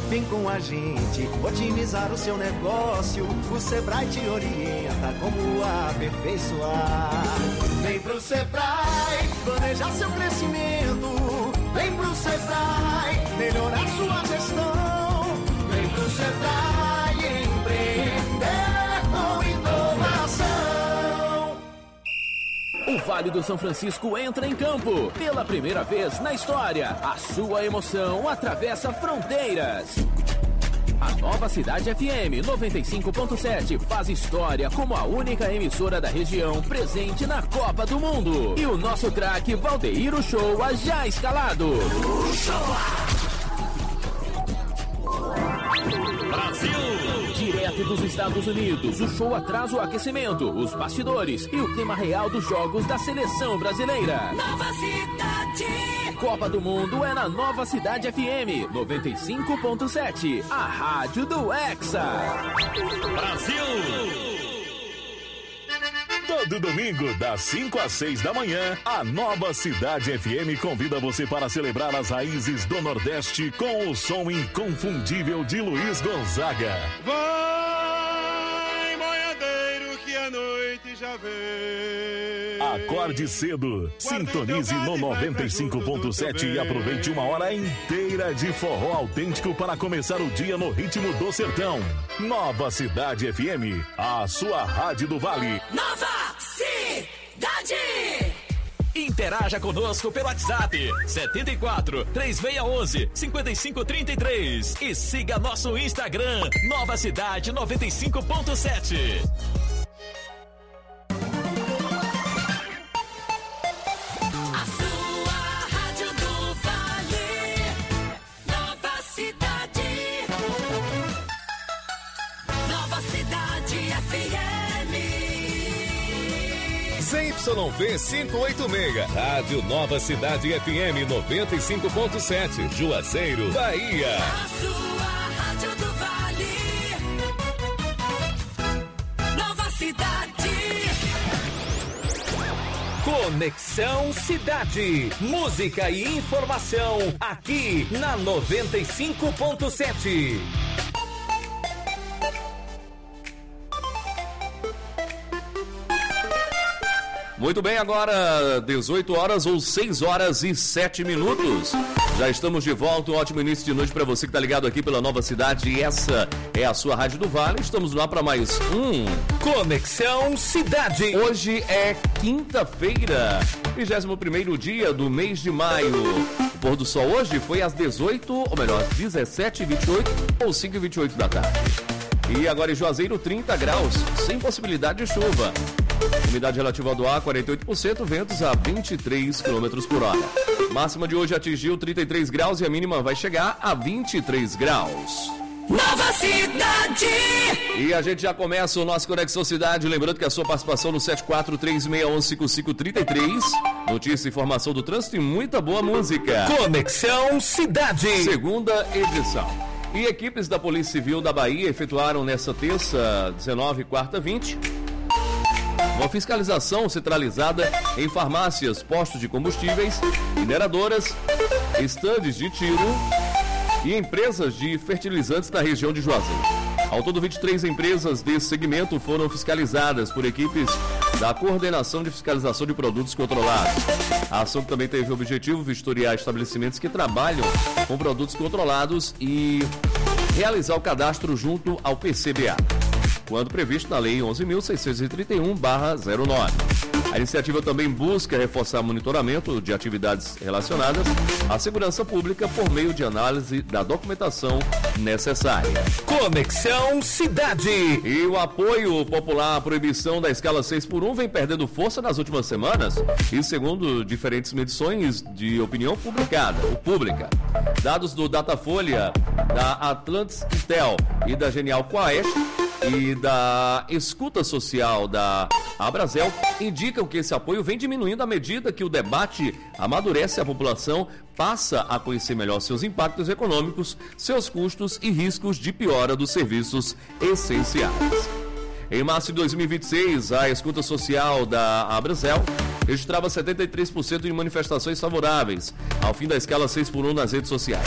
Vem com a gente otimizar o seu negócio. O Sebrae te orienta como aperfeiçoar. Vem pro Sebrae planejar seu crescimento. Vem pro Sebrae melhorar sua gestão. Vem pro Sebrae empreender com inovação. O Vale do São Francisco entra em campo. Pela primeira vez na história, a sua emoção atravessa fronteiras. A Nova Cidade FM 95.7 faz história como a única emissora da região presente na Copa do Mundo. E o nosso craque Valdeir Uchoa já escalado. Brasil! Direto dos Estados Unidos, o show traz o aquecimento, os bastidores e o clima real dos jogos da seleção brasileira. Nova Cidade! Copa do Mundo é na Nova Cidade FM 95.7, a rádio do Hexa. Brasil! Todo domingo, das 5 às 6 da manhã, a Nova Cidade FM convida você para celebrar as raízes do Nordeste com o som inconfundível de Luiz Gonzaga. Vai, boiadeiro, que a noite já vem. Acorde cedo, sintonize no 95.7 e aproveite uma hora inteira de forró autêntico para começar o dia no ritmo do sertão. Nova Cidade FM, a sua rádio do Vale. Nova Cidade! Interaja conosco pelo WhatsApp 74 3611 5533 e siga nosso Instagram Nova Cidade 95.7. ZYV 586, Rádio Nova Cidade FM 95.7, Juazeiro, Bahia. A sua rádio do Vale. Nova Cidade. Conexão Cidade. Música e informação aqui na 95.7. Muito bem, agora 18 horas ou 6 horas e 7 minutos. Já estamos de volta, um ótimo início de noite para você que está ligado aqui pela Nova Cidade. E essa é a sua Rádio do Vale. Estamos lá para mais um Conexão Cidade. Hoje é quinta-feira, 21º dia do mês de maio. O pôr do sol hoje foi às 18, ou melhor, 17h28 ou 5h28 da tarde. E agora em Juazeiro, 30 graus, sem possibilidade de chuva. Umidade relativa do ar, 48%, ventos a 23 km por hora. Máxima de hoje atingiu 33 graus e a mínima vai chegar a 23 graus. Nova Cidade! E a gente já começa o nosso Conexão Cidade, lembrando que a sua participação no 7436115533, notícia e informação do trânsito e muita boa música. Conexão Cidade, segunda edição. E equipes da Polícia Civil da Bahia efetuaram nessa terça 19 e quarta 20 uma fiscalização centralizada em farmácias, postos de combustíveis, mineradoras, estandes de tiro e empresas de fertilizantes na região de Juazeiro. Ao todo, 23 empresas desse segmento foram fiscalizadas por equipes da Coordenação de Fiscalização de Produtos Controlados. A ação também teve o objetivo de vistoriar estabelecimentos que trabalham com produtos controlados e realizar o cadastro junto ao PCBA, quando previsto na Lei 11.631/09. A iniciativa também busca reforçar o monitoramento de atividades relacionadas à segurança pública por meio de análise da documentação necessária. Conexão Cidade. E o apoio popular à proibição da escala 6x1 vem perdendo força nas últimas semanas, e segundo diferentes medições de opinião pública. Dados do Datafolha, da Atlantis Intel e da Genial Quaest e da Escuta Social da Abrazel indicam que esse apoio vem diminuindo à medida que o debate amadurece, a população passa a conhecer melhor seus impactos econômicos, seus custos e riscos de piora dos serviços essenciais. Em março de 2026, a Escuta Social da Abrazel registrava 73% de manifestações favoráveis ao fim da escala 6x1 nas redes sociais.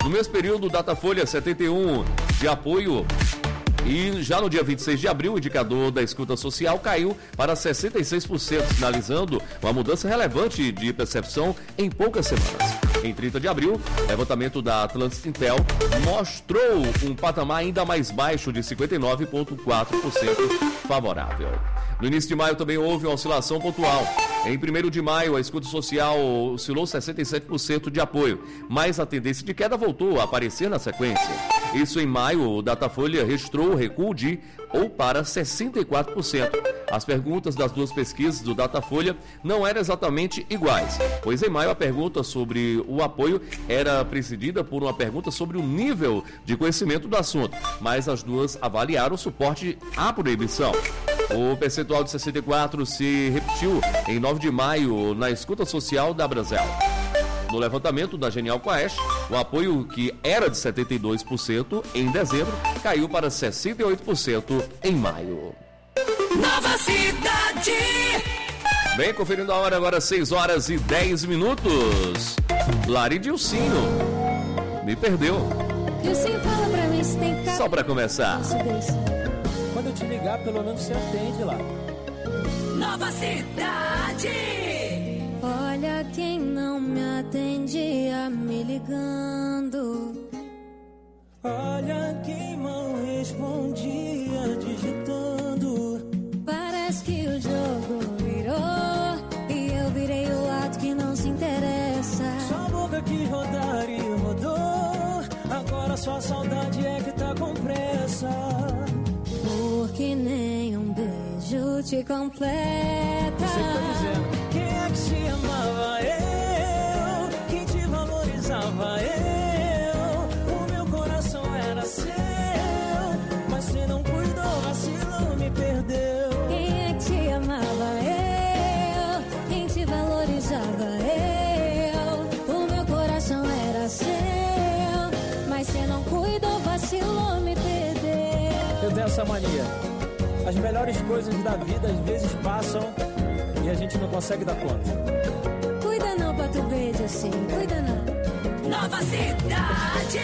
No mesmo período, o Datafolha 71 de apoio. E já no dia 26 de abril, o indicador da escuta social caiu para 66%, sinalizando uma mudança relevante de percepção em poucas semanas. Em 30 de abril, o levantamento da Atlantis Intel mostrou um patamar ainda mais baixo de 59,4% favorável. No início de maio também houve uma oscilação pontual. Em 1º de maio, a escuta social oscilou 67% de apoio, mas a tendência de queda voltou a aparecer na sequência. Isso em maio, o Datafolha registrou o recuo de ou para 64%. As perguntas das duas pesquisas do Datafolha não eram exatamente iguais, pois em maio a pergunta sobre o apoio era precedida por uma pergunta sobre o nível de conhecimento do assunto, mas as duas avaliaram o suporte à proibição. O percentual de 64% se repetiu em 9 de maio na escuta social da Brasel. No levantamento da Genial Quest, o apoio que era de 72% em dezembro caiu para 68% em maio. Nova Cidade. Bem, conferindo a hora agora, 6h10. Lari Dilcinho. Me perdeu. Dilcinho, fala pra mim se tem carro. Só pra começar. Quando eu te ligar, pelo menos você atende lá. Nova Cidade. Olha quem não me atendia me ligando. Olha quem mal respondia digitando. Parece que o jogo virou e eu virei o lado que não se interessa. Sua boca que rodar e rodou. Agora sua saudade é que tá com pressa. Porque nem um beijo te completa. Você que tá dizendo. Quem é que te amava? Eu. Quem te valorizava? Eu. O meu coração era seu, mas você não cuidou, vacilou, me perdeu. Quem é que te amava? Eu. Quem te valorizava? Eu. O meu coração era seu, mas você não cuidou, vacilou, me perdeu. Eu tenho essa mania. As melhores coisas da vida às vezes passam e a gente não consegue dar conta. Cuida não, Pato Verde, assim, cuida não. Nova Cidade.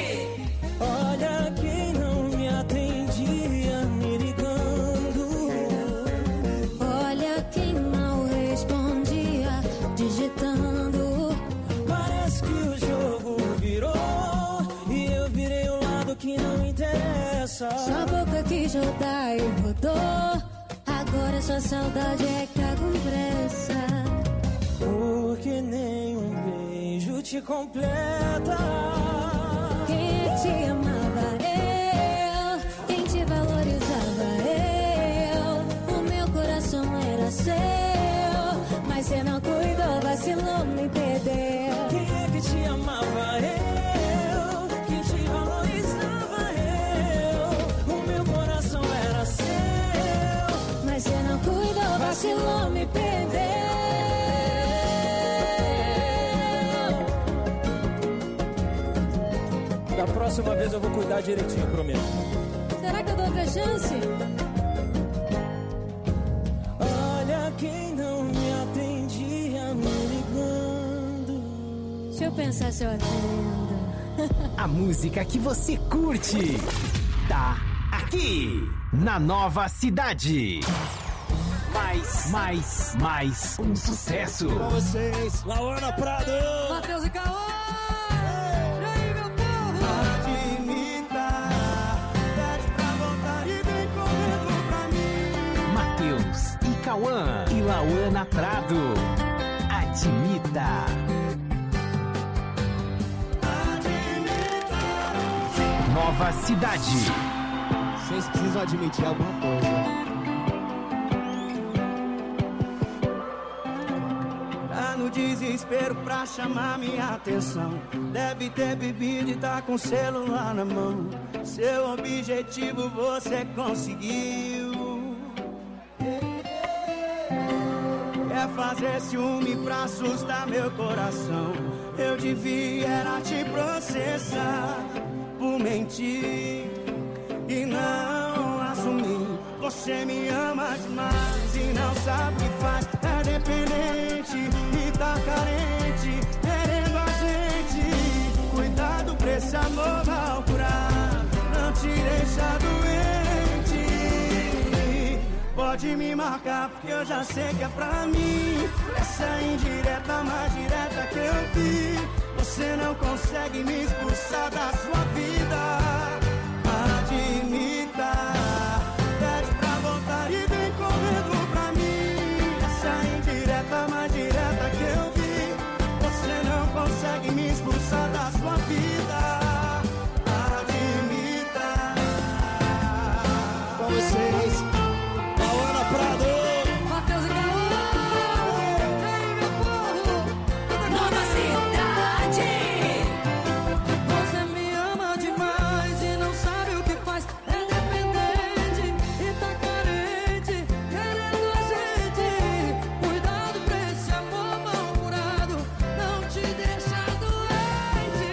Olha quem não me atendia me ligando. Olha quem mal respondia digitando. Parece que o jogo virou e eu virei o lado que não interessa. Sua boca quis rodar e rodou. Agora sua saudade é que tá com pressa. Porque nem um beijo te completa. Quem é que te amava? Eu. Quem te valorizava? Eu. O meu coração era seu, mas você não cuidou, vacilou, me perdeu. Quem é que te amava? Eu. Quem te valorizava? Eu. O meu coração era seu, Mas você não cuidou, vacilou, me perdeu. da próxima vez eu vou cuidar direitinho, prometo. Será que eu dou outra chance? Olha quem não me atendia me ligando. Deixa eu pensar se eu atendo. A música que você curte tá aqui na Nova Cidade. Mais um sucesso. Com vocês, Lauana Prado, Matheus e Cauã! admita, pede pra voltar e vem correndo pra mim. Matheus e Cauã e Lauana Prado. Admita. Nova Cidade. Vocês precisam admitir alguma coisa. Tá no desespero pra chamar minha atenção. Deve ter bebido e tá com o celular na mão. Seu objetivo você conseguiu. Quer fazer ciúme pra assustar meu coração. Eu devia era te processar por mentir e não assumir. Você me ama demais e não sabe o que faz. É dependente e tá carente, querendo a gente. Cuidado, precisa. Pode me marcar porque eu já sei que é pra mim. Essa é indireta, mais direta que eu vi. Você não consegue me expulsar da sua vida. Admita. Pede pra voltar e vem correndo pra mim. Essa é indireta, mais direta que eu vi. Você não consegue me expulsar da sua vida. Admita. Com vocês, Lauana Prado, Matheus e Cauã. Vem, meu povo. Nova Cidade. Você me ama demais e não sabe o que faz. É dependente e tá carente, querendo a gente. Cuidado pra esse amor mal-humorado não te deixa doente.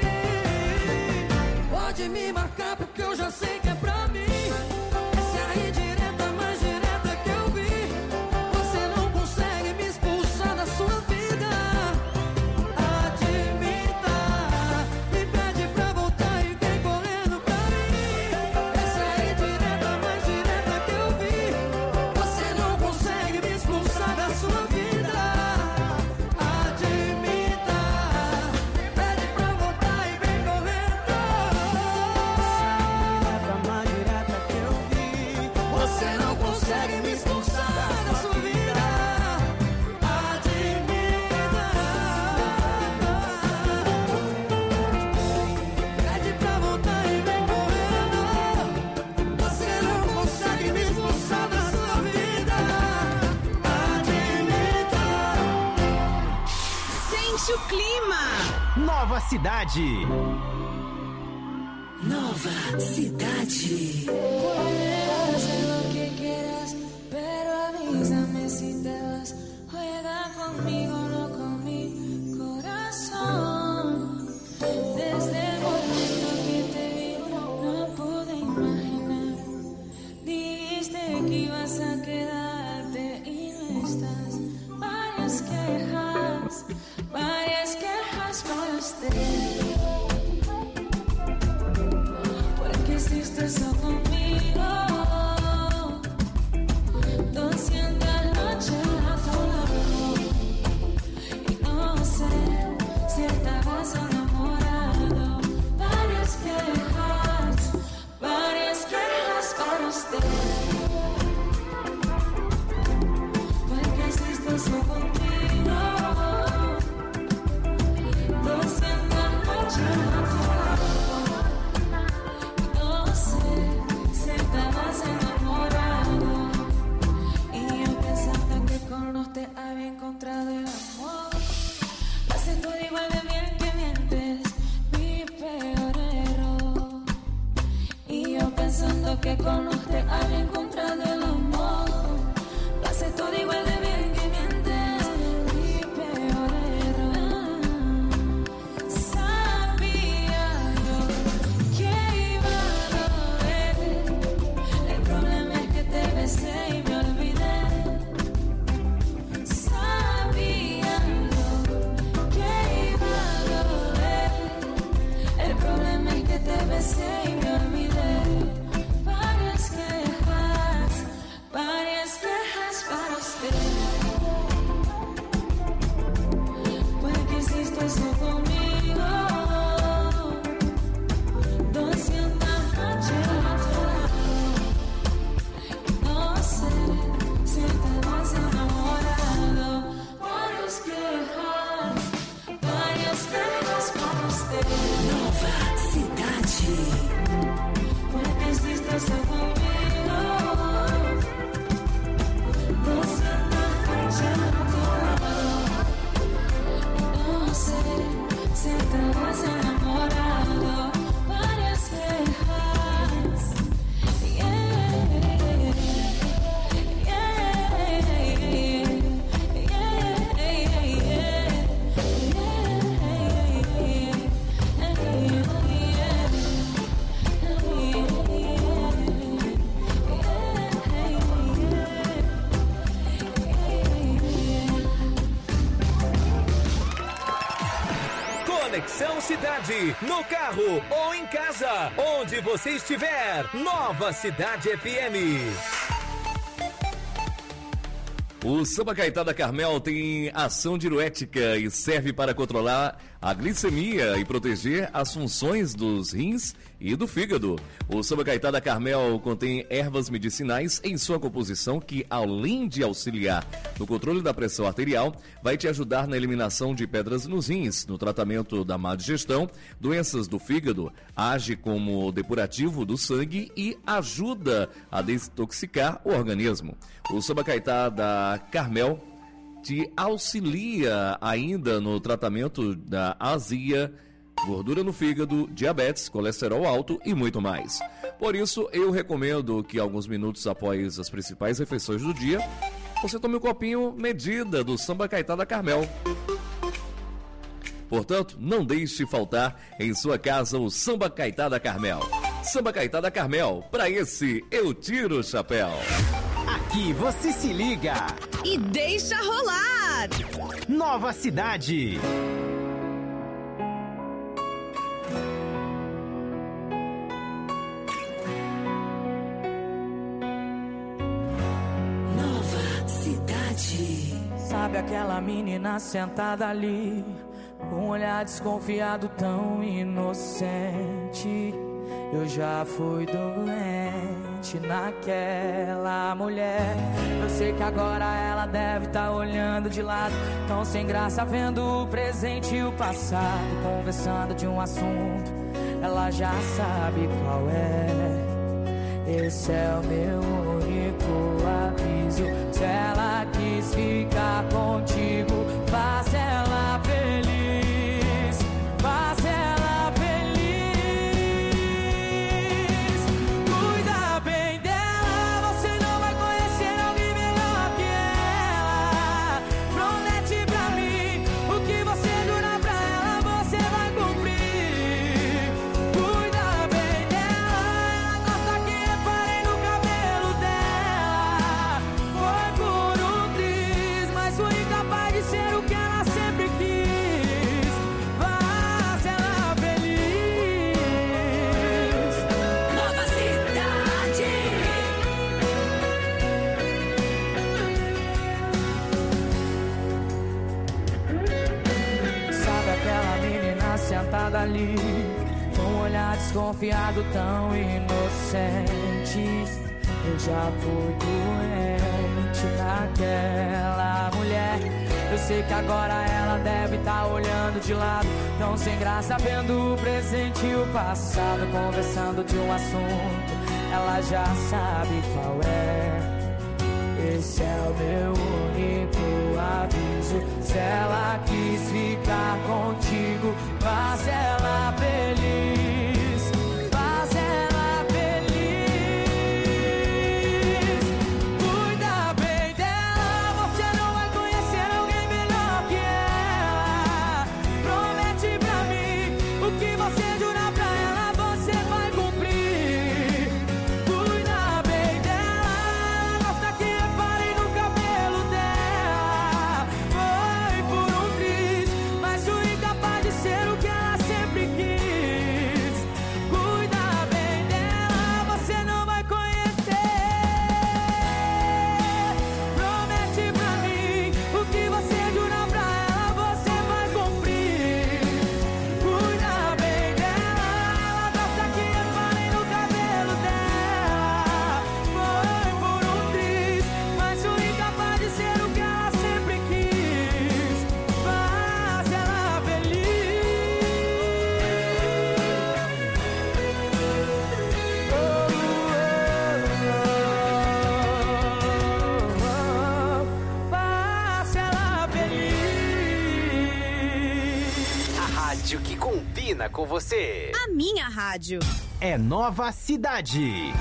Pode me marcar porque eu já sei que é pra mim. Essa é a indireta, mais direta que eu vi. Você não consegue me expulsar da sua vida. Admita. Me pede pra voltar e vem correndo pra mim. Essa é a indireta, mais direta que eu vi. Você não consegue me expulsar da sua vida. Admita. Pede pra voltar e vem correndo. indireta, mais direta que eu vi. Você não consegue me expulsar da sua vida. Admita. Pede pra voltar e vem correndo. Você não consegue me expulsar da sua vida. Admita. Sente o clima. Nova Cidade. Nova Cidade. Puedes hacer lo que quieras, pero avísame si te vas. Juega conmigo, no con mi corazón. Desde el momento que te vi, no pude imaginar. Dijiste que ibas a quedarte y no estás. Varias quejas por usted. Porque hiciste eso conmigo. 200 noches a tu lado. Y no sé si estabas enamorado. Varias quejas por usted. Porque hiciste eso conmigo. 200 noches a tu lado. No sé si estabas enamorado. Y yo pensando que con los te había encontrado el amor. Hace todo igual de bien que mientes, mi peor error. Y yo pensando que con los te había encontrado el amor. Hace todo igual de bien que mientes, mi peor error. Sabía yo que iba a doler. El problema es que te besé y me olvidé. Sabía yo que iba a doler. El problema es que te besé y me olvidé. Varias quejas para usted. Porque hiciste eso conmigo. 200 noches a tu lado. No sé si estabas enamorado. Varias quejas para usted. Nova Cidade. Porque hiciste eso conmigo. 200 noches a tu lado. No sé si estabas enamorado. Varias quejas. Conexão Cidade, no carro ou em casa, onde você estiver. Nova Cidade FM. O Samba Caetada Carmel tem ação diurética e serve para controlar a glicemia e proteger as funções dos rins e do fígado. O Samba Caetada Carmel contém ervas medicinais em sua composição que, além de auxiliar no controle da pressão arterial, vai te ajudar na eliminação de pedras nos rins, no tratamento da má digestão, doenças do fígado, age como depurativo do sangue e ajuda a desintoxicar o organismo. O Samba Caetada Carmel te auxilia ainda no tratamento da azia, gordura no fígado, diabetes, colesterol alto e muito mais. Por isso, eu recomendo que alguns minutos após as principais refeições do dia, você tome um copinho medida do Samba Caetada Carmel. Portanto, não deixe faltar em sua casa o Samba Caetada Carmel. Samba Caetada Carmel, pra esse eu tiro o chapéu. Aqui você se liga e deixa rolar. Nova Cidade. Nova Cidade. Sabe aquela menina sentada ali, com um olhar desconfiado tão inocente? Eu já fui doente naquela mulher. Eu sei que agora ela deve estar olhando de lado, tão sem graça, vendo o presente e o passado, conversando de um assunto, ela já sabe qual é. Esse é o meu único aviso. Se ela quis ficar contigo, faz ela feliz, faz ela feliz. Cuida bem dela, você não vai conhecer alguém melhor que ela. Promete pra mim, o que você jurar pra ela, você vai cumprir. Cuida bem dela, ela gosta que reparem no cabelo dela. Foi por um triz, mas fui incapaz de ser o que ela sempre quis. Faz ela feliz. Nova Cidade. Sabe aquela menina sentada ali, com um olhar desconfiado tão inocente? Eu já fui doente naquela mulher. Eu sei que agora ela deve estar olhando de lado, tão sem graça, vendo o presente e o passado, conversando de um assunto, ela já sabe qual é. Esse é o meu único aviso. Se ela quis ficar contigo, faz ela feliz, faz ela feliz. Cuida bem dela, você não vai conhecer alguém melhor que ela. Promete pra mim, o que você jurar pra ela, você vai cumprir. Cuida bem dela, gosta que reparem no cabelo dela. Foi por um triz, mas fui incapaz de ser o que ela sempre quis. Cuida bem dela, você não vai conhecer. Promete pra mim, o que você jurar pra ela, você vai cumprir. Cuida bem dela, ela gosta que reparem no cabelo dela. Foi por um triz, mas fui incapaz de ser o que ela sempre quis. Faz ela feliz. Faz ela feliz. A rádio que combina com você. A minha rádio. É Nova Cidade.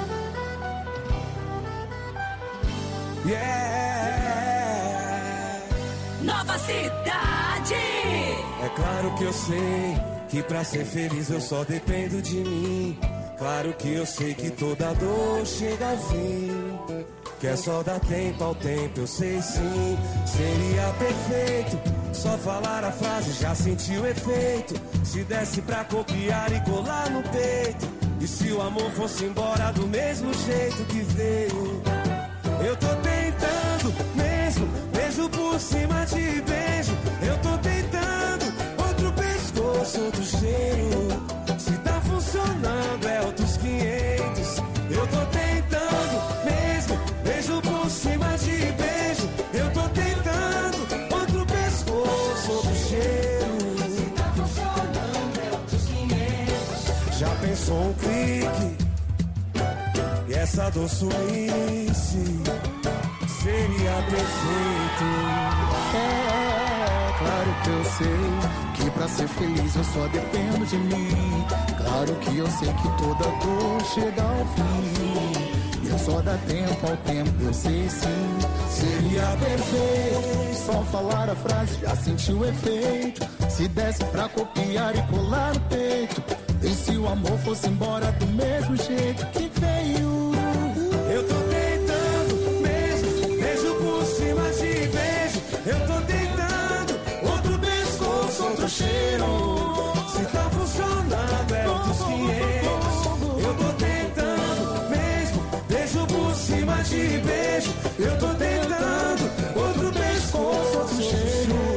Nova Cidade. É claro que eu sei que pra ser feliz eu só dependo de mim. Claro que eu sei que toda dor chega ao fim, que é só dar tempo ao tempo, eu sei sim. Seria perfeito só falar a frase, já senti o efeito. Se desse pra copiar e colar no peito, e se o amor fosse embora do mesmo jeito que veio. Eu tô tentando tentando mesmo, beijo por cima de beijo. Eu tô tentando outro pescoço, outro cheiro. Se tá funcionando é outros 500. Eu tô tentando mesmo, beijo por cima de beijo. Eu tô tentando outro pescoço, outro cheiro. Se tá funcionando é outros 500. Já pensou um clique? E essa dor sumisse, seria perfeito. É, claro que eu sei que pra ser feliz eu só dependo de mim. Claro que eu sei que toda dor chega ao fim. Eu só dá tempo ao tempo, eu sei sim. Seria perfeito só falar a frase, já senti o efeito. Se desse pra copiar e colar no peito. E se o amor fosse embora do mesmo jeito que veio? Eu tô tentando mesmo, beijo por cima de beijo. Eu tô tentando outro pescoço, outro cheiro. Se tá funcionando é outros 500. Eu tô tentando mesmo, beijo por cima de beijo. Eu tô tentando outro pescoço, outro cheiro.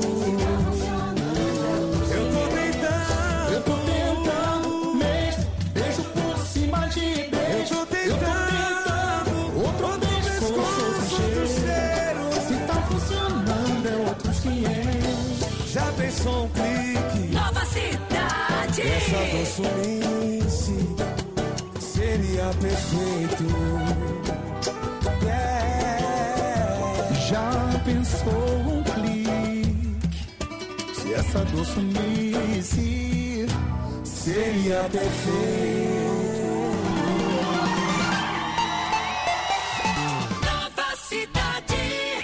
Já pensou um clique? Nova Cidade. Essa dor sumisse, seria perfeito. Já pensou um clique? Se essa dor sumisse, seria perfeito. Nova Cidade.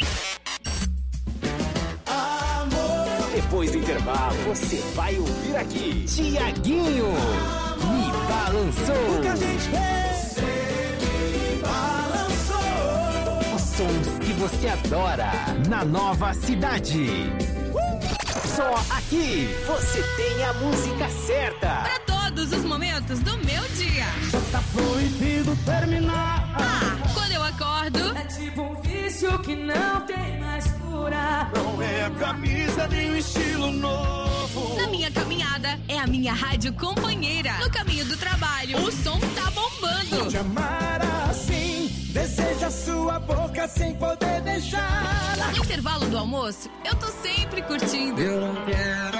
Depois do intervalo, você vai ouvir aqui Tiaguinho, Me Balançou. O que a gente fez, me balançou. Os sons que você adora na Nova Cidade. Só aqui você tem a música certa. Para todos os momentos do meu dia. Já tá proibido terminar. Quando eu acordo, é tipo um vício que não tem mais cura. Não é a camisa nem o estilo novo. Na minha caminhada, é a minha rádio companheira. No caminho do trabalho, o som tá bombando. Te amar assim, deseja sua boca sem poder beijar. No intervalo do almoço, eu tô sempre curtindo. Eu não quero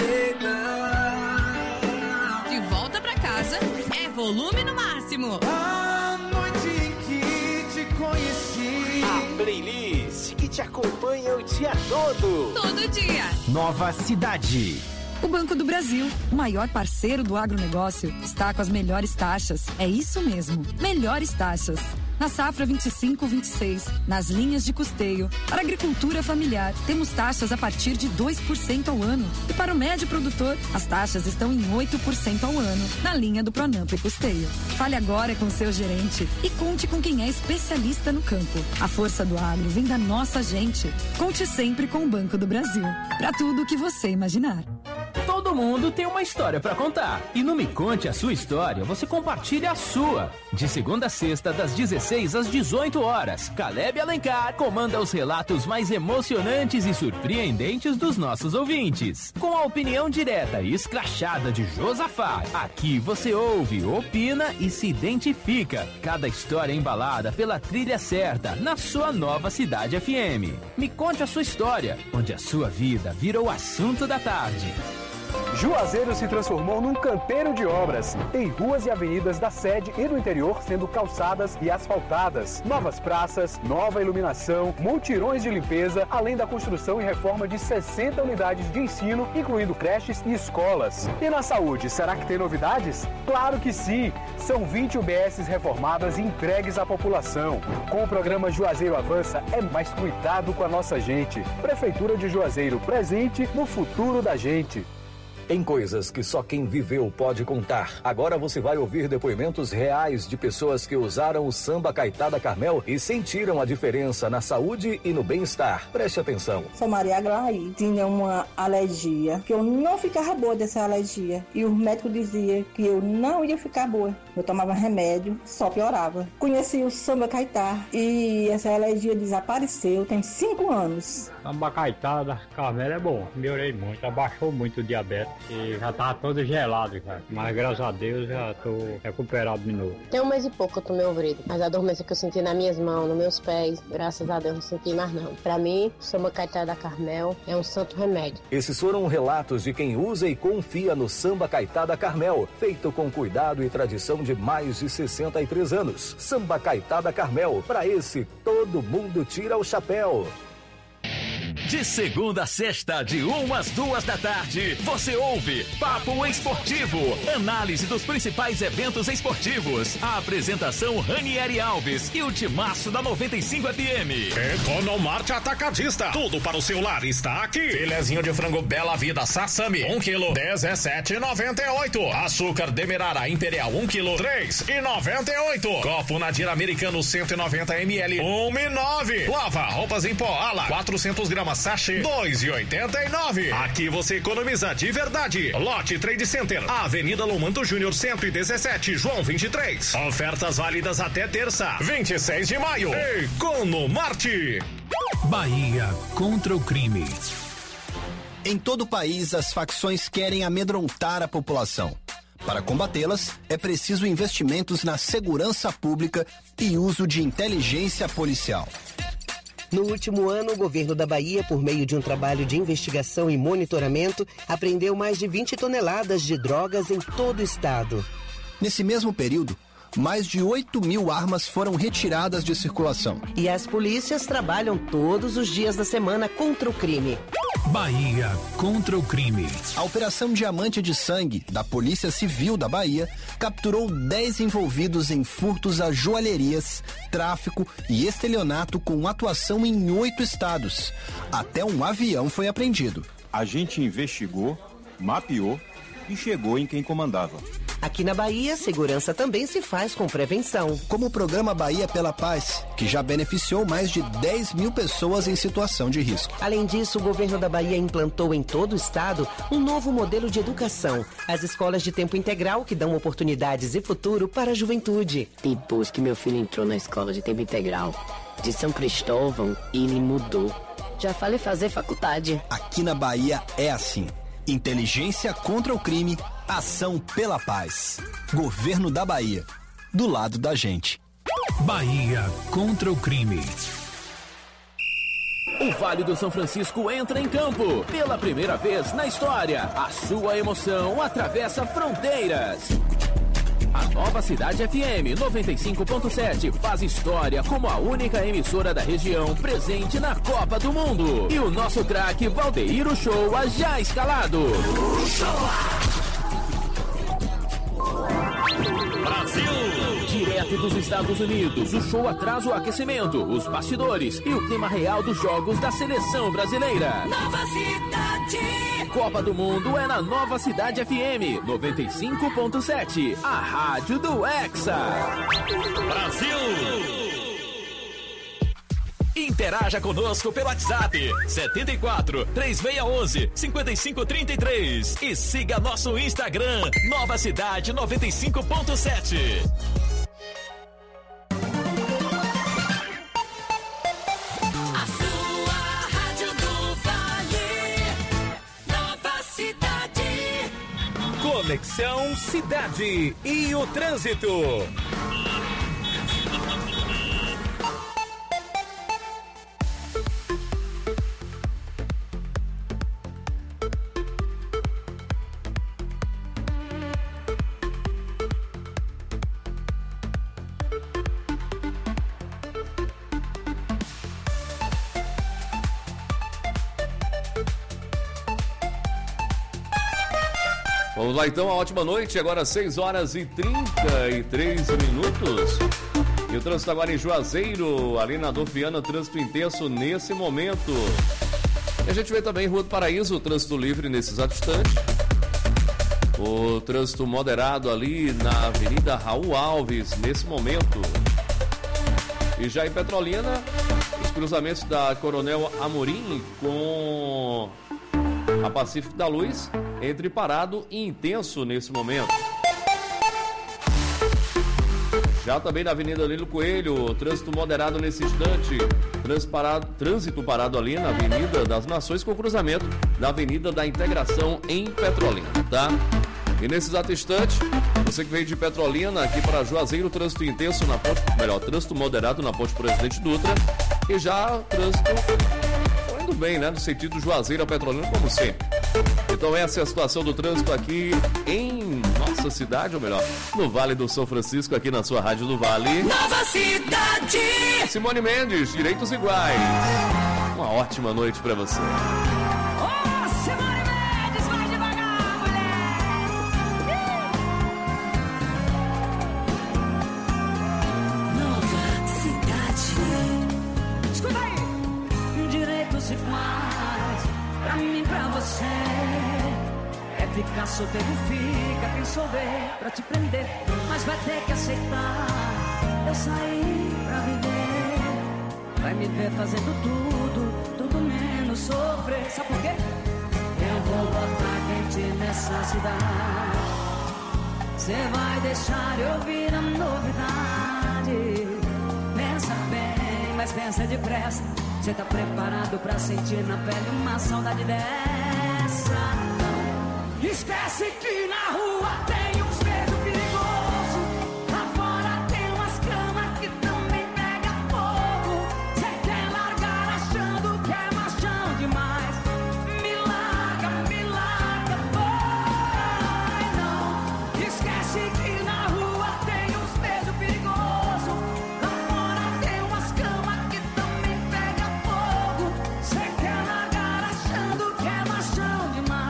aceitar. De volta pra casa, é volume no máximo. A noite em que te conheci. A playlist que te acompanha o dia todo. Todo dia. Nova Cidade. O Banco do Brasil, o maior parceiro do agronegócio, está com as melhores taxas. É isso mesmo, melhores taxas. Na safra 25-26, nas linhas de custeio, para a agricultura familiar, temos taxas a partir de 2% ao ano. E para o médio produtor, as taxas estão em 8% ao ano, na linha do Pronamp e Custeio. Fale agora com seu gerente e conte com quem é especialista no campo. A força do agro vem da nossa gente. Conte sempre com o Banco do Brasil. Para tudo o que você imaginar. Todo mundo tem uma história pra contar. E no Me Conte a Sua História, você compartilha a sua. De segunda a sexta, das 16 às 18 horas, Caleb Alencar comanda os relatos mais emocionantes e surpreendentes dos nossos ouvintes. Com a opinião direta e escrachada de Josafá, aqui você ouve, opina e se identifica. Cada história embalada pela trilha certa, na sua Nova Cidade FM. Me Conte a Sua História, onde a sua vida virou assunto da tarde. Juazeiro se transformou num canteiro de obras. Tem ruas e avenidas da sede e do interior sendo calçadas e asfaltadas. Novas praças, nova iluminação, multirões de limpeza, além da construção e reforma de 60 unidades de ensino, incluindo creches e escolas. E na saúde, será que tem novidades? Claro que sim! São 20 UBSs reformadas e entregues à população. Com o programa Juazeiro Avança, é mais cuidado com a nossa gente. Prefeitura de Juazeiro, presente no futuro da gente. Em coisas que só quem viveu pode contar. Agora você vai ouvir depoimentos reais de pessoas que usaram o Samba Caetada Carmel e sentiram a diferença na saúde e no bem-estar. Preste atenção. Sou Maria Aglaí, tinha uma alergia, que eu não ficava boa dessa alergia. E o médico dizia que eu não ia ficar boa. Eu tomava remédio, só piorava. Conheci o Samba Caetá e essa alergia desapareceu, tem 5 anos. Samba Caetada Carmel é bom, melhorei muito, abaixou muito o diabetes e já tava todo gelado, cara. Mas graças a Deus já tô recuperado de novo. Tem 1 mês e pouco que eu tomei o Vrido, mas a dormência que eu senti nas minhas mãos, nos meus pés, graças a Deus não senti mais não. Pra mim, o Samba Caetada Carmel é um santo remédio. Esses foram relatos de quem usa e confia no Samba Caetada Carmel, feito com cuidado e tradição de mais de 63 anos. Samba Caetada Carmel, pra esse todo mundo tira o chapéu. De segunda a sexta, de 1 às 2 da tarde, você ouve Papo Esportivo, análise dos principais eventos esportivos. A apresentação Ranieri Alves e o timaço da 95 FM. Economarte Atacadista, tudo para o seu lar está aqui. Filezinho de frango Bela Vida Sassami, 1 quilo, 17,98. Açúcar Demerara Imperial, 1 quilo, 3,98. Copo Nadir Americano 190 ml, 1,9. Lava roupas em pó Ala, 400 gramas sachê, 2,89. Aqui você economiza de verdade. Lote Trade Center, Avenida Lomanto Júnior 117, João 23. Ofertas válidas até terça, 26 de maio. Economarte. Bahia contra o crime. Em todo o país, as facções querem amedrontar a população. Para combatê-las, é preciso investimentos na segurança pública e uso de inteligência policial. No último ano, o governo da Bahia, por meio de um trabalho de investigação e monitoramento, apreendeu mais de 20 toneladas de drogas em todo o estado. Nesse mesmo período, mais de 8.000 armas foram retiradas de circulação. E as polícias trabalham todos os dias da semana contra o crime. Bahia contra o crime. A Operação Diamante de Sangue, da Polícia Civil da Bahia, capturou 10 envolvidos em furtos a joalherias, tráfico e estelionato com atuação em 8 estados. Até um avião foi apreendido. A gente investigou, mapeou e chegou em quem comandava. Aqui na Bahia, segurança também se faz com prevenção. Como o programa Bahia pela Paz, que já beneficiou mais de 10.000 pessoas em situação de risco. Além disso, o governo da Bahia implantou em todo o estado um novo modelo de educação. As escolas de tempo integral que dão oportunidades e futuro para a juventude. Depois que meu filho entrou na escola de tempo integral de São Cristóvão, ele mudou. Já falei fazer faculdade. Aqui na Bahia é assim. Inteligência contra o crime, ação pela paz. Governo da Bahia, do lado da gente. Bahia contra o crime. O Vale do São Francisco entra em campo. Pela primeira vez na história, a sua emoção atravessa fronteiras. A Nova Cidade FM 95.7 faz história como a única emissora da região presente na Copa do Mundo. E o nosso craque Valdeir Uchoa já escalado. Brasil! Direto dos Estados Unidos, o show traz o aquecimento, os bastidores e o clima real dos jogos da seleção brasileira. Nova Cidade! Copa do Mundo é na Nova Cidade FM 95.7, a rádio do Hexa. Brasil! Interaja conosco pelo WhatsApp 74 3611 5533 e siga nosso Instagram Nova Cidade 95.7. Conexão Cidade e o trânsito. Vamos lá então, uma ótima noite, agora 6 horas e 33 minutos. E o trânsito agora em Juazeiro, ali na Adolfiana, trânsito intenso nesse momento. E a gente vê também Rua do Paraíso, o trânsito livre nesse exato instante. O trânsito moderado ali na Avenida Raul Alves, nesse momento. E já em Petrolina, os cruzamentos da Coronel Amorim com a Pacífico da Luz, entre parado e intenso nesse momento. Já também na Avenida Lilo Coelho, trânsito moderado nesse instante. Trânsito parado ali na Avenida das Nações com cruzamento da Avenida da Integração em Petrolina, tá? E nesse exato instante, você que veio de Petrolina aqui para Juazeiro, trânsito intenso na ponte, trânsito moderado na ponte Presidente Dutra. E já trânsito indo bem, né? No sentido Juazeiro a Petrolina, como sempre. Então essa é a situação do trânsito aqui em nossa cidade, ou melhor, no Vale do São Francisco, aqui na sua Rádio do Vale. Nova Cidade! Simone Mendes, Direitos Iguais. Uma ótima noite pra você. Simone Mendes, vai devagar, mulher! Nova Cidade. Escuta aí! Direitos iguais, pra mim e pra você. É ficar solteiro, fica quem souber pra te prender, mas vai ter que aceitar. Eu saí pra viver, vai me ver fazendo tudo menos sofrer. Sabe por quê? Eu vou botar quente nessa cidade. Cê vai deixar eu vir a novidade. Pensa bem, mas pensa depressa. Cê tá preparado pra sentir na pele uma saudade dessa? Esquece que na rua tem uns beijos perigosos. Lá fora tem umas camas que também pega fogo. Cê quer largar achando que é machão demais. Me larga, vai não. Esquece que na rua tem uns beijos perigosos. Lá fora tem umas camas que também pega fogo. Cê quer largar achando que é machão demais.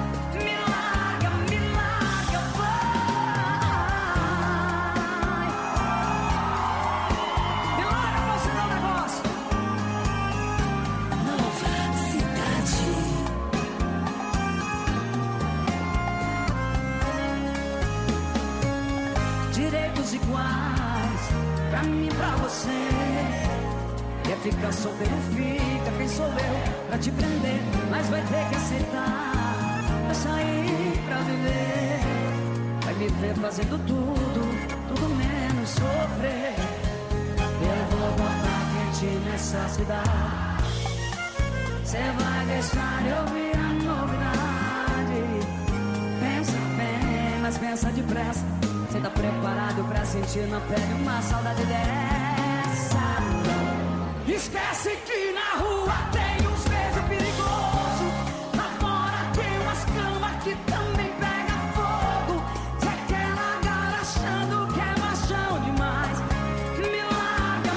Iguais, pra mim e pra você. Quer ficar solteiro, fica quem sou eu pra te prender, mas vai ter que aceitar. Eu saí pra viver, vai me ver fazendo tudo menos sofrer. Eu vou botar quente nessa cidade. Cê vai deixar eu vir a novidade. Pensa bem, mas pensa depressa. Cê tá preparado pra sentir na pele uma saudade dessa? Esquece que na rua tem uns beijos perigosos. Lá fora tem umas camas que também pega fogo. Cê quer largar achando que é machão demais. Me larga,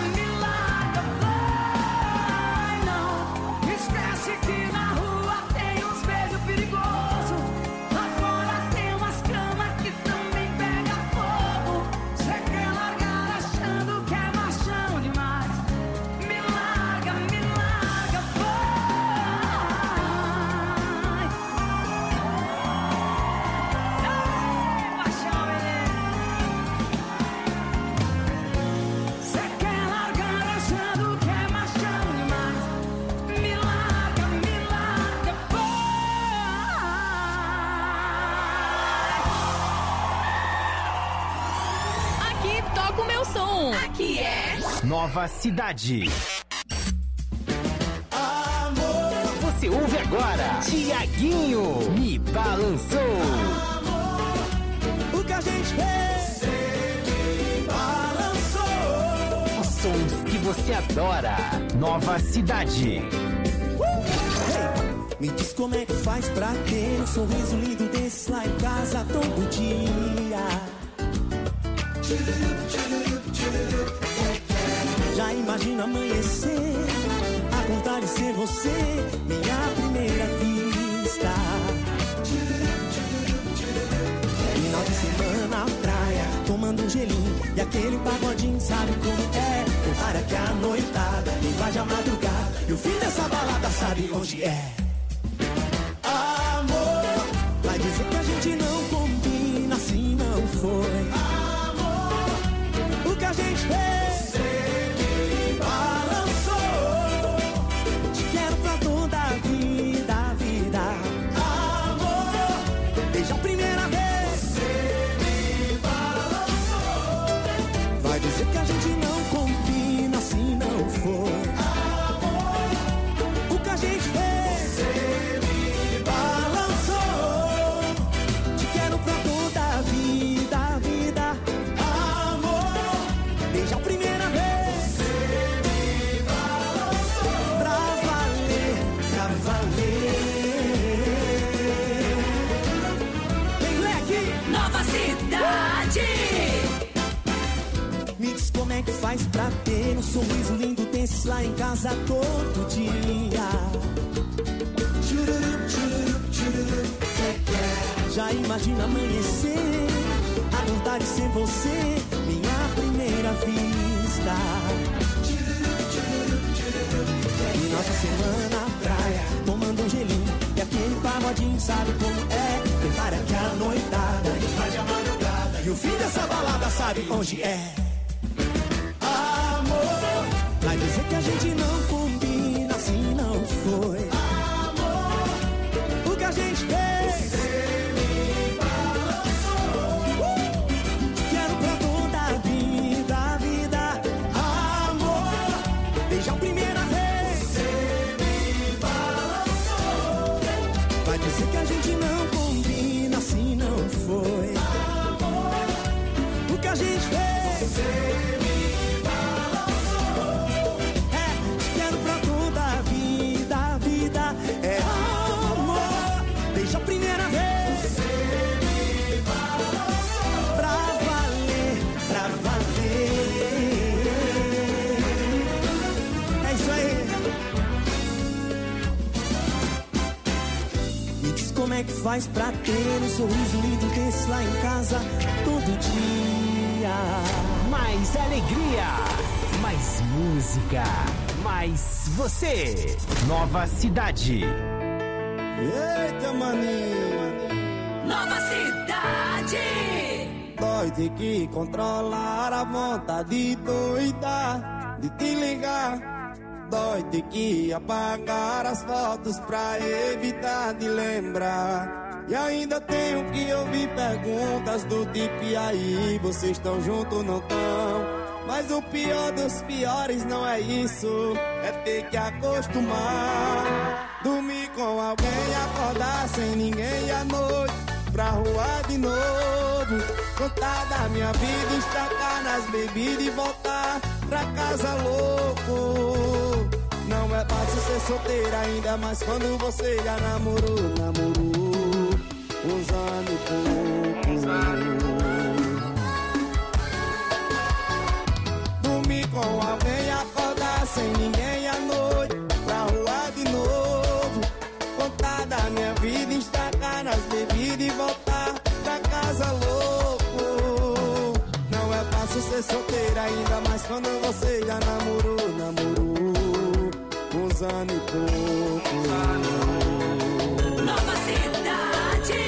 vai não. Esquece que na rua tem uns beijos perigosos. Lá fora tem umas camas que também pega fogo. Cê quer largar achando que é machão demais. Me larga, vai. Ei, paixão, cê quer largar achando que é machão demais. Me larga, vai. Aqui toca o meu som. Aqui é Nova Cidade. Você ouve agora Tiaguinho Me Balançou. O que a gente fez? Você me balançou. Os sons que você adora. Nova Cidade. Me diz como é que faz pra ter um sorriso lindo desse lá em casa todo dia. Já imagino amanhecer, acordar e ser você, minha primeira vista. Final de semana, praia, tomando um gelinho e aquele pagodinho, sabe como é? O ar aqui a noitada, invade a madrugada e o fim dessa balada sabe onde é. Amor, vai dizer que a gente não combina. é que faz pra ter um sorriso lindo desses lá em casa todo dia? Tchururup, tchururup, tchururup, já imagina amanhecer, acordar e ser você, minha primeira vista. Final de semana, praia, tomando um gelinho e aquele pagodinho, sabe como é? Prepara que a noitada invade a madrugada e o fim dessa balada sabe onde é. Amor, vai dizer que a gente não combina, assim não foi. Amor, o que a gente fez? Você me balançou. Te quero pra toda a vida, vida. Amor, desde a primeira vez. Você me balançou. Vai dizer que a gente não combina, assim não foi. Amor, o que a gente fez? Você me balançou. Te quero pra toda a vida, vida. É amor, desde a primeira vez. Você me balançou. Pra valer, pra valer. É isso aí. Me diz como é que faz pra ter um sorriso lindo desse lá em casa todo dia. Mais alegria, mais música, mais você. Nova Cidade. Eita, maninho. Nova Cidade. Dói ter que controlar a vontade doida de te ligar. Dói ter que apagar as fotos pra evitar de lembrar. E ainda tenho que ouvir perguntas do tipo: e aí, vocês estão juntos ou não estão? Mas o pior dos piores não é isso, é ter que acostumar. Dormir com alguém e acordar sem ninguém à noite, pra rua de novo. Contar da minha vida, estacar nas bebidas e voltar pra casa louco. Não é fácil ser solteira, ainda mais quando você já namorou uns anos e pouco. Dormir com alguém, acordar sem ninguém à noite, pra rua de novo. Contar da minha vida, estacar nas bebidas e voltar pra casa louco. Não é fácil ser solteira, ainda mais quando você já namorou uns anos e pouco. Nova Cidade.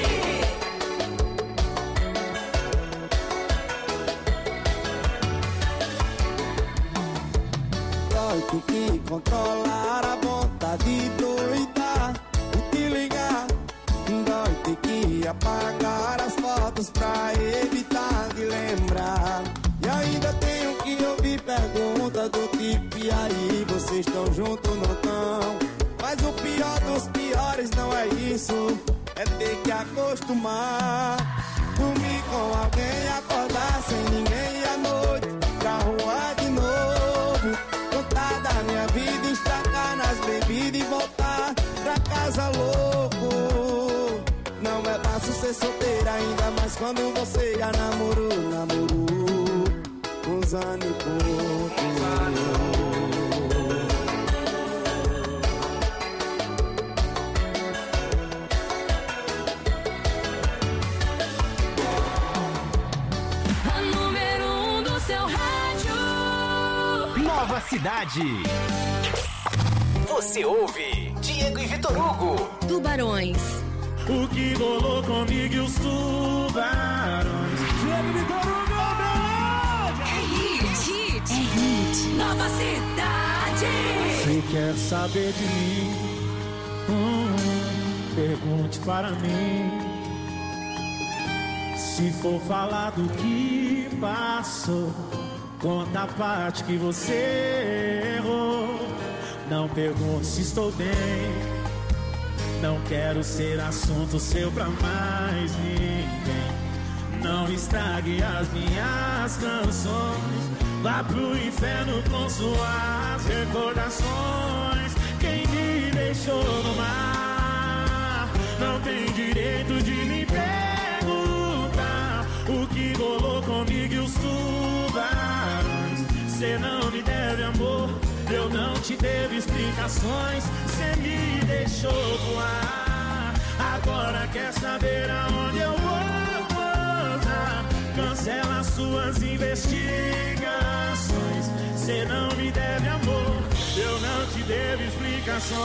Dói ter que controlar a vontade doida de te ligar. Dói ter que apagar as fotos pra evitar de lembrar. E ainda tenho que ouvir perguntas do tipo: e aí, vocês estão juntos ou não estão? Mas o pior dos piores não é isso, é ter que acostumar. Dormir com alguém e acordar sem ninguém à noite, pra rua de novo. Contar da minha vida, estacar nas bebidas e voltar pra casa louco. Não é fácil ser solteira, ainda mais quando você já namorou uns anos e pouco. A número 1 do seu rádio. Nova Cidade. Você ouve Diego e Vitor Hugo. Tubarões. O que rolou comigo e os tubarões. Diego e Vitor Hugo. É hit. Nova Cidade. Se quer saber de mim, pergunte para mim. Se for falar do que passou, conta a parte que você errou. Não pergunte se estou bem, não quero ser assunto seu pra mais ninguém. Não estrague as minhas canções, vá pro inferno com suas recordações. Quem me deixou no mar não tem direito de me perguntar o que rolou comigo e os tubarões. Cê não me deve amor, eu não te devo explicações. Cê me deixou voar, agora quer saber aonde eu vou pousar. Cancela suas investigações. Cê não me deve amor, eu não te devo explicações.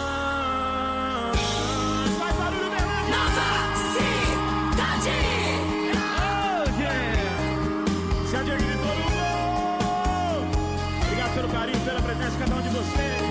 Faz barulho, Berlândia! Nova Cidade! Oh, yeah! Se a Dia gritou no gol! Obrigado pelo carinho, pela presença de cada um de vocês.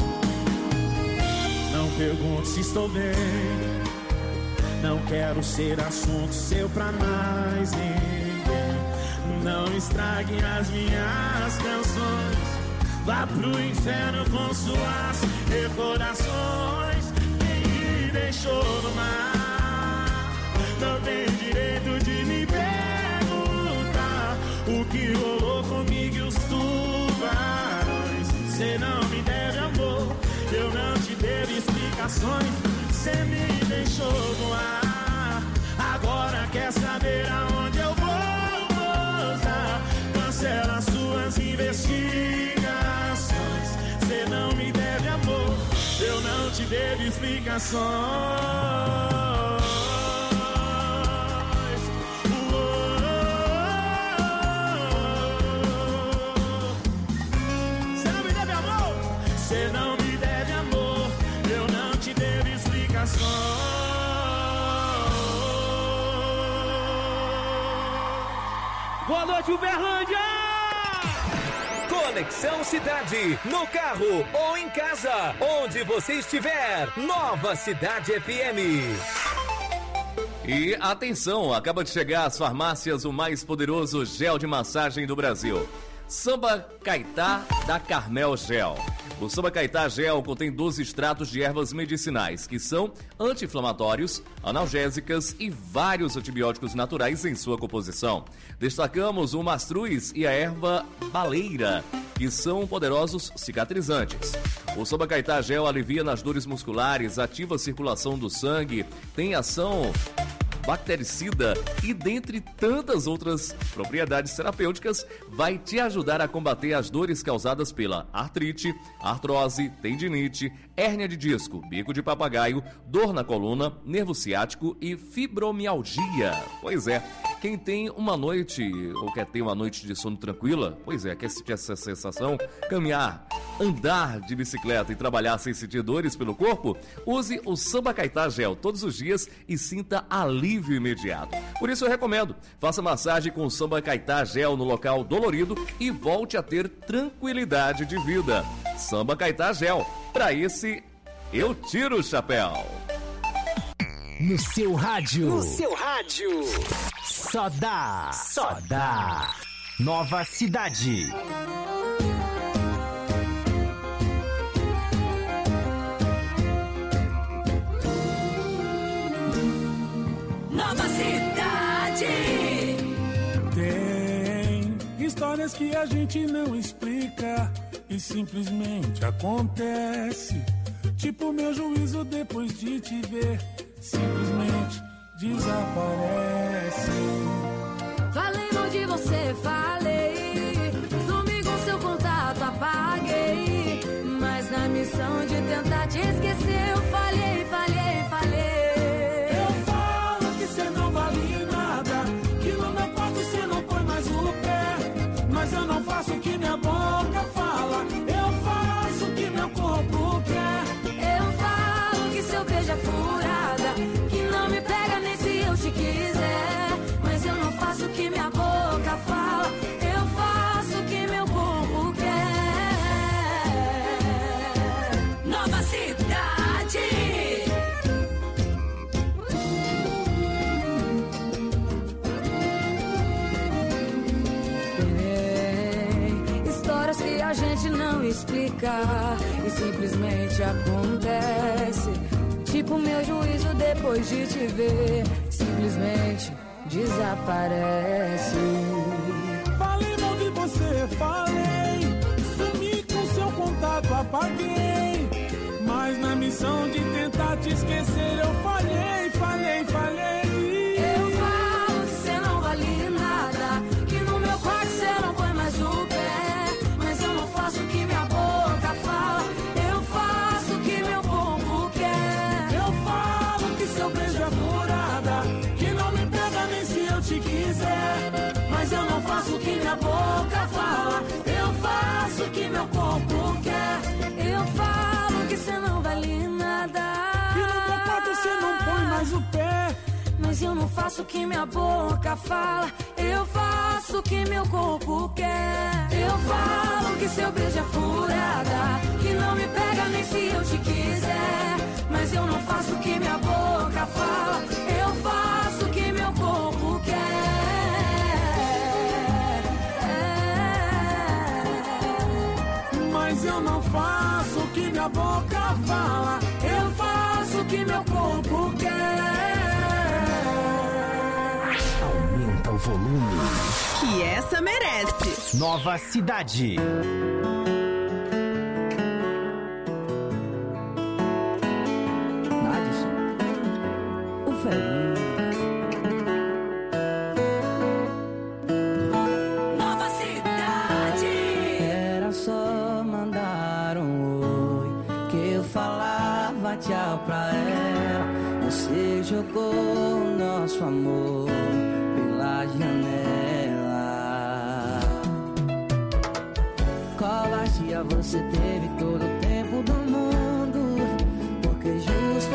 Não pergunte se estou bem, não quero ser assunto seu pra mais ninguém. Não estrague as minhas canções, vá pro inferno com suas recordações. Quem me deixou no mar não tem direito de me perguntar o que rolou comigo e os tubarões. Cê não me deve amor, eu não te devo explicações. Cê me deixou no ar, agora quer saber aonde eu vou pousar. Cancela suas investigações. Cê não me deve amor, eu não te devo explicações. Cê não me deve amor, cê não me deve amor, eu não te devo explicações. Boa noite, Uberlândia! Conexão Cidade, no carro ou em casa, onde você estiver. Nova Cidade FM. E atenção, acaba de chegar às farmácias o mais poderoso gel de massagem do Brasil. Samba Caetá da Carmel Gel. O Samba Caetá Gel contém 12 extratos de ervas medicinais, que são anti-inflamatórios, analgésicas e vários antibióticos naturais em sua composição. Destacamos o mastruz e a erva baleira, que são poderosos cicatrizantes. O Samba Caetá Gel alivia nas dores musculares, ativa a circulação do sangue, tem ação bactericida e dentre tantas outras propriedades terapêuticas, vai te ajudar a combater as dores causadas pela artrite, artrose, tendinite, hérnia de disco, bico de papagaio, dor na coluna, nervo ciático e fibromialgia. Pois é, quem tem uma noite ou quer ter uma noite de sono tranquila, pois é, quer sentir essa sensação, caminhar, andar de bicicleta e trabalhar sem sentir dores pelo corpo, use o Samba Caetá Gel todos os dias e sinta alívio imediato. Por isso eu recomendo, faça massagem com o Samba Caetá Gel no local dolorido e volte a ter tranquilidade de vida. Samba Caetá Gel, pra esse eu tiro o chapéu. No seu rádio. No seu rádio. Só dá. Só dá. Nova Cidade. Nova Cidade. Tem histórias que a gente não explica e simplesmente acontece. Tipo meu juízo depois de te ver, simplesmente desaparece. Falei mal de você, falei. Sumi com seu contato, apaguei. Mas na missão de tentar te esquecer, eu falhei, falhei, falhei. Eu falo que cê não vale nada, que no meu quarto cê não põe mais o pé. Mas eu não faço o que minha boca fala, eu faço o que meu corpo quer. Eu falo que seu beijo é furada, que não me pega nem se eu te quiser. Mas eu não faço o que minha boca fala, eu faço o que meu corpo quer. Nova Cidade. Tem histórias que a gente não explica e simplesmente acontece. Tipo meu juízo depois de te ver, simplesmente desaparece. Falei mal de você, falei. Sumi com seu contato, apaguei. Mas na missão de tentar te esquecer, eu falhei, falhei, falhei. Eu falo que cê não vale nada, que no meu quarto cê não põe mais o pé. faço o que minha boca fala, eu faço o que meu corpo quer. Eu falo que cê não vale nada, e no compacto cê não põe mais o pé. mas eu não faço o que minha boca fala, eu faço o que meu corpo quer. Eu falo que seu beijo é furada, que não me pega nem se eu te quiser, mas eu não faço o que minha boca fala, eu faço o que meu corpo quer. Mas eu não faço o que minha boca fala, eu faço o que meu corpo quer. Aumenta o volume, que essa merece. Nova Cidade. Nadson, o velhinho. Nova Cidade. Era só mandar um oi que eu falava tchau pra ela. Você jogou o nosso amor pela janela. Covardia, você teve todo o tempo do mundo, porque justo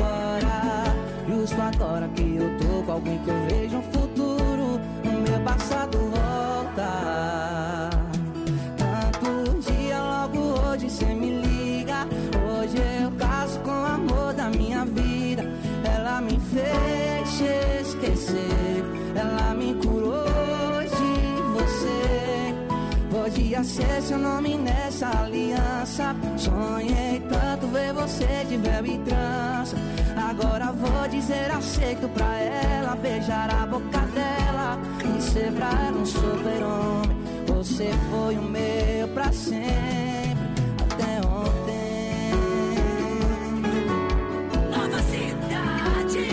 agora que eu tô com alguém que eu vejo um futuro, o meu passado volta. Tanto dia, logo hoje cê me liga, hoje eu caso com o amor da minha vida. Ela me fez esquecer, ela me curou de você. Podia ser seu nome nessa aliança, sonhei tanto ver você de véu e trança. Agora vou dizer aceito pra ela, beijar a boca dela e ser pra ela um super-homem. Você foi o meu pra sempre, até ontem. Nova Cidade.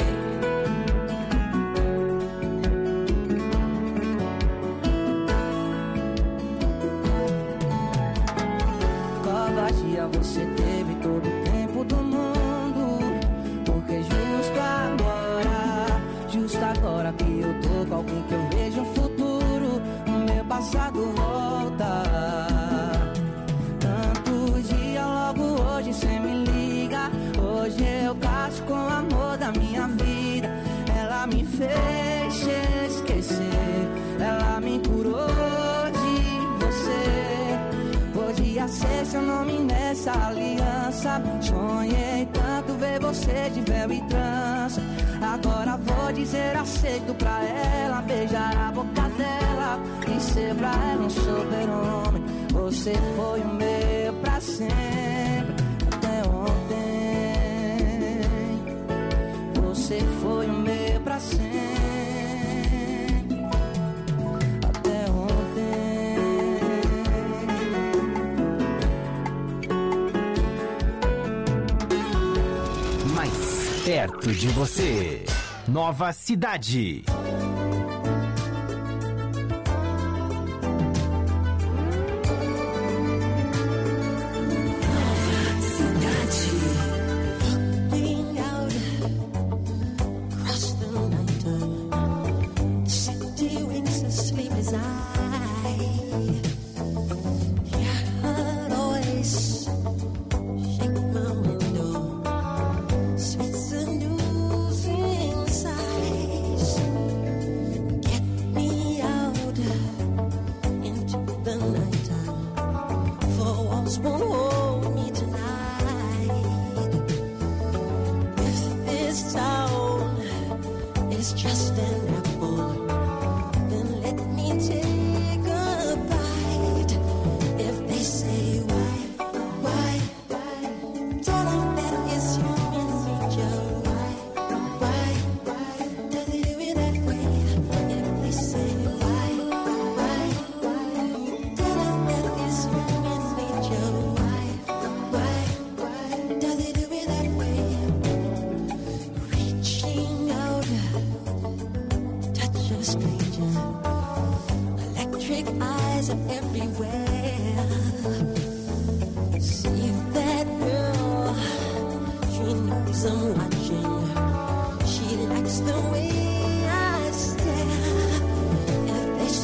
Covardia, você teve todo o tempo do mundo, porque justo agora que eu tô com alguém que eu vejo um futuro, o meu passado volta. Tanto dia, logo hoje cê me liga, hoje eu caso com o amor da minha vida. Ela me fez esquecer, ela me curou de você. Podia ser seu nome nessa aliança, sonhei tanto ver você de véu e trança. Agora vou dizer aceito pra ela, beijar a boca dela e ser pra ela um super-homem. Você foi o meu pra sempre, até ontem. Você foi o meu pra sempre, até ontem. Mais perto de você. Nova Cidade. She likes the way I stare. If they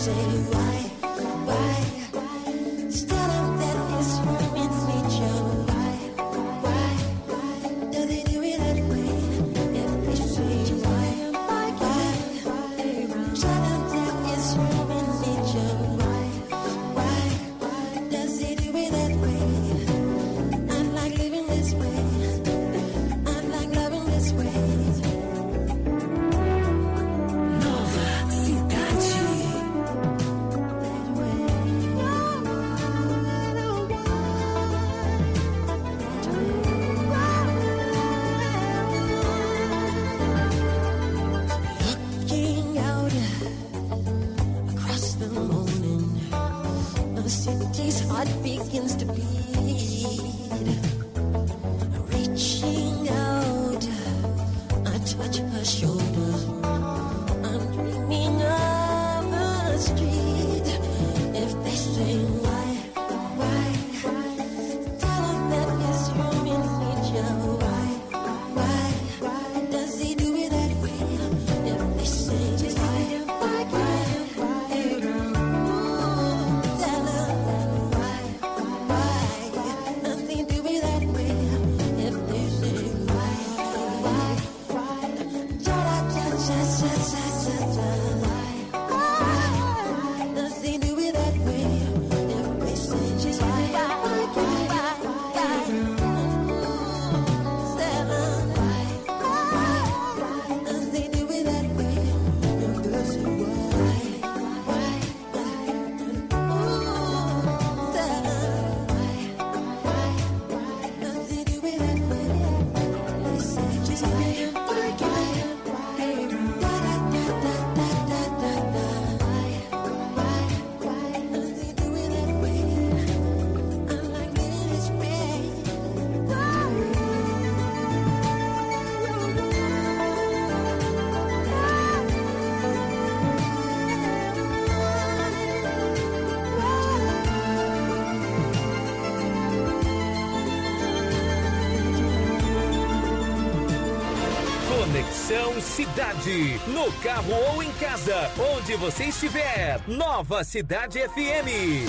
Conexão Cidade, no carro ou em casa, onde você estiver. Nova Cidade FM.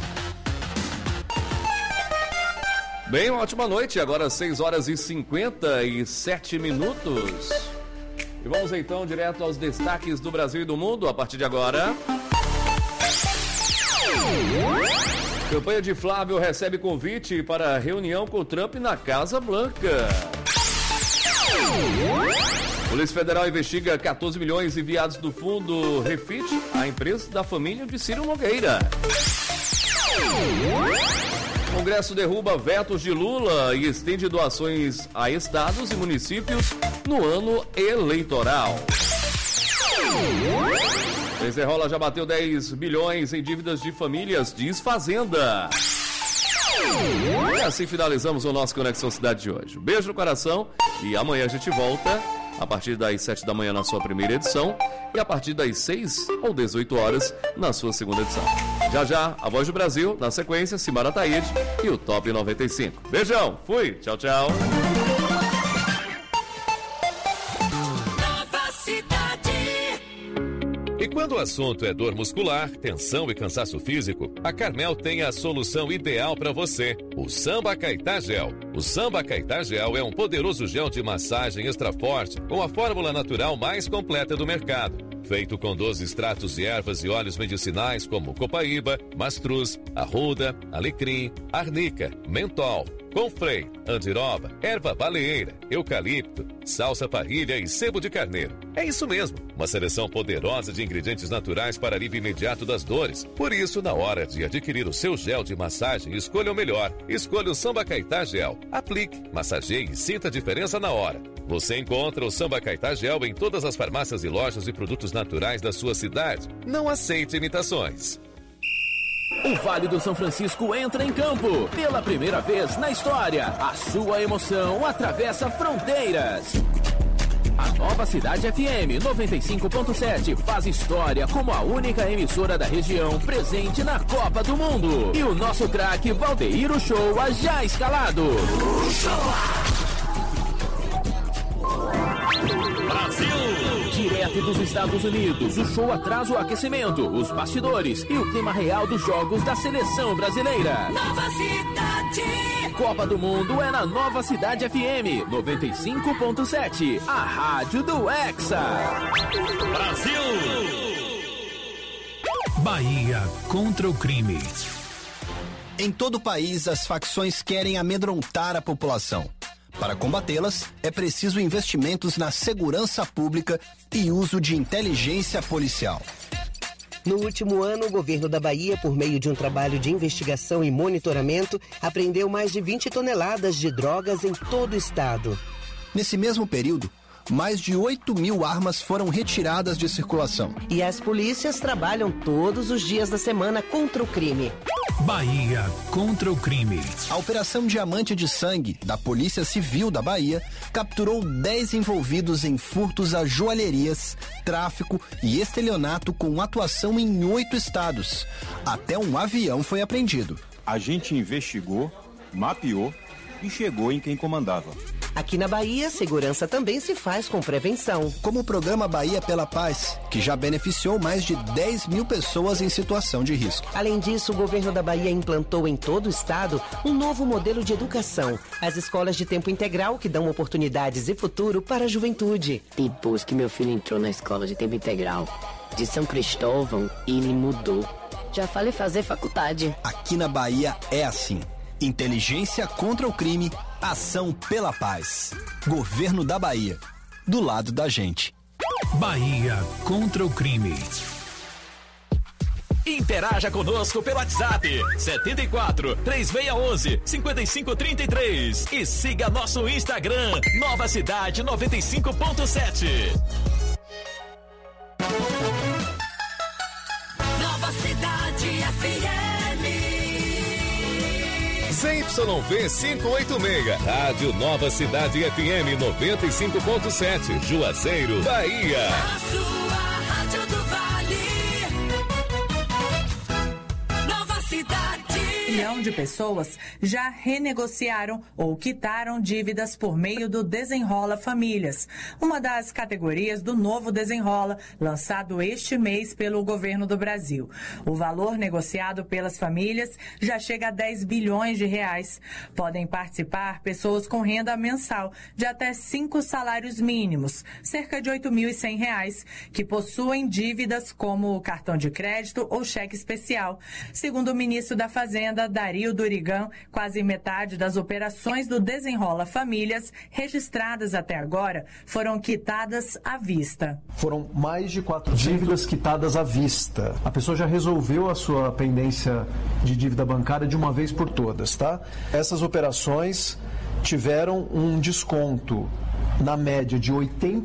Bem, uma ótima noite, agora 6 horas e 57 minutos. E vamos então direto aos destaques do Brasil e do mundo a partir de agora. Campanha de Flávio recebe convite para reunião com Trump na Casa Branca. Polícia Federal investiga 14 milhões enviados do fundo Refit à empresa da família de Ciro Nogueira. Congresso derruba vetos de Lula e estende doações a estados e municípios no ano eleitoral. Desenrola já bateu 10 bilhões em dívidas de famílias, diz Fazenda. E assim finalizamos o nosso Conexão Cidade de hoje. Um beijo no coração e amanhã a gente volta a partir das 7 da manhã na sua primeira edição e a partir das 6 ou 18 horas na sua segunda edição. Já já, a Voz do Brasil, na sequência, Simara Taide e o Top 95. Beijão, fui, tchau, tchau. E quando o assunto é dor muscular, tensão e cansaço físico, a Carmel tem a solução ideal para você, o Samba Caetá Gel. O Samba Caetá Gel é um poderoso gel de massagem extra forte com a fórmula natural mais completa do mercado. Feito com 12 extratos de ervas e óleos medicinais como copaíba, mastruz, arruda, alecrim, arnica, mentol, confrei, andiroba, erva baleeira, eucalipto, salsa parrilha e sebo de carneiro. É isso mesmo, uma seleção poderosa de ingredientes naturais para alívio imediato das dores. Por isso, na hora de adquirir o seu gel de massagem, escolha o melhor. Escolha o Samba Caetá Gel. Aplique, massageie e sinta a diferença na hora. Você encontra o Samba Caetá Gel em todas as farmácias e lojas de produtos naturais da sua cidade. Não aceite imitações. O Vale do São Francisco entra em campo. Pela primeira vez na história, a sua emoção atravessa fronteiras. A Nova Cidade FM 95.7 faz história como a única emissora da região presente na Copa do Mundo. E o nosso craque Valdeir Uchoa já escalado. Brasil! Direto dos Estados Unidos, o show atrasa o aquecimento, os bastidores e o clima real dos jogos da seleção brasileira. Nova Cidade. Copa do Mundo é na Nova Cidade FM 95.7, a rádio do Hexa. Brasil! Bahia contra o crime. Em todo o país, as facções querem amedrontar a população. Para combatê-las, é preciso investimentos na segurança pública e uso de inteligência policial. No último ano, o governo da Bahia, por meio de um trabalho de investigação e monitoramento, apreendeu mais de 20 toneladas de drogas em todo o estado. Nesse mesmo período, mais de 8.000 armas foram retiradas de circulação. E as polícias trabalham todos os dias da semana contra o crime. Bahia contra o crime. A Operação Diamante de Sangue, da Polícia Civil da Bahia, capturou 10 envolvidos em furtos a joalherias, tráfico e estelionato com atuação em 8 estados. Até um avião foi apreendido. A gente investigou, mapeou e chegou em quem comandava. Aqui na Bahia, segurança também se faz com prevenção. Como o programa Bahia pela Paz, que já beneficiou mais de 10.000 pessoas em situação de risco. Além disso, o governo da Bahia implantou em todo o estado um novo modelo de educação. As escolas de tempo integral que dão oportunidades e futuro para a juventude. Depois que meu filho entrou na escola de tempo integral de São Cristóvão, ele mudou. Já falei fazer faculdade. Aqui na Bahia é assim. Inteligência contra o crime, ação pela paz. Governo da Bahia. Do lado da gente. Bahia contra o crime. Interaja conosco pelo WhatsApp 74 3611 5533 e siga nosso Instagram Nova Cidade 95.7. Nova Cidade FM. ZYV 586, Rádio Nova Cidade FM 95.7, Juazeiro, Bahia. A sua Rádio do Vale. Nova Cidade. 1 milhão de pessoas já renegociaram ou quitaram dívidas por meio do Desenrola Famílias, uma das categorias do novo Desenrola, lançado este mês pelo governo do Brasil. O valor negociado pelas famílias já chega a 10 bilhões de reais. Podem participar pessoas com renda mensal de até 5 salários mínimos, cerca de R$ 8.100, que possuem dívidas como cartão de crédito ou cheque especial. Segundo o ministro da Fazenda, Dario Durigan, quase metade das operações do Desenrola Famílias registradas até agora foram quitadas à vista. Foram mais de 400 dívidas quitadas à vista. A pessoa já resolveu a sua pendência de dívida bancária de uma vez por todas, tá? Essas operações tiveram um desconto na média de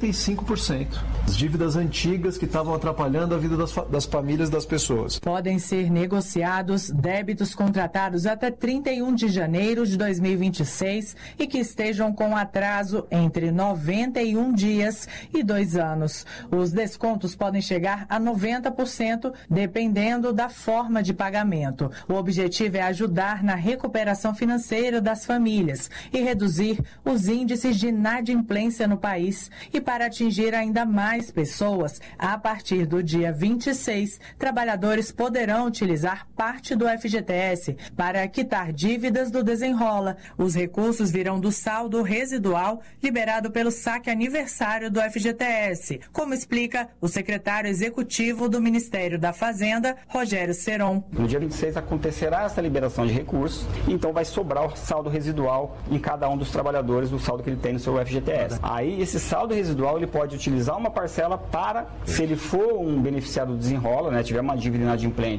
85%. As dívidas antigas que estavam atrapalhando a vida das famílias das pessoas. Podem ser negociados débitos contratados até 31 de janeiro de 2026 e que estejam com atraso entre 91 dias e 2 anos. Os descontos podem chegar a 90%, dependendo da forma de pagamento. O objetivo é ajudar na recuperação financeira das famílias e reduzir os índices de inadimplência no país. E para atingir ainda mais pessoas, a partir do dia 26, trabalhadores poderão utilizar parte do FGTS para quitar dívidas do Desenrola. Os recursos virão do saldo residual liberado pelo saque aniversário do FGTS, como explica o secretário executivo do Ministério da Fazenda, Rogério Seron. No dia 26 acontecerá essa liberação de recursos, então vai sobrar o saldo residual em cada um dos trabalhadores do saldo que ele tem no seu FGTS. Aí esse saldo residual ele pode utilizar uma parcela para, se ele for um beneficiário do Desenrola, né, tiver uma dívida inadimplente,